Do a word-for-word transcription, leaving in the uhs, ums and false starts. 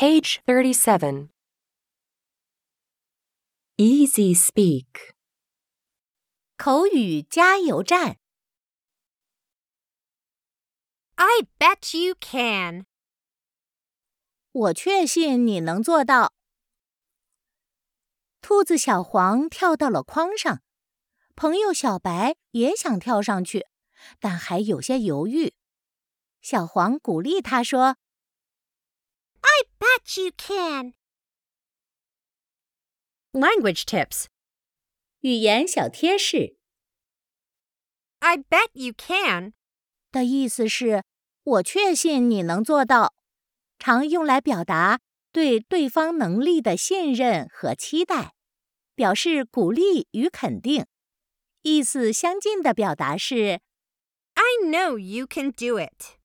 Page thirty-seven. Easy speak. 口语加油站。 I bet you can. 我确信你能做到。兔子小黄跳到了筐上，朋友小白也想跳上去，但还有些犹豫。小黄鼓励他说 I bet you can. Language tips. 语言小贴士 I bet you can. 的意思是我确信你能做到，常用来表达对对方能力的信任和期待，表示鼓励与肯定。意思相近的表达是 I know you can do it.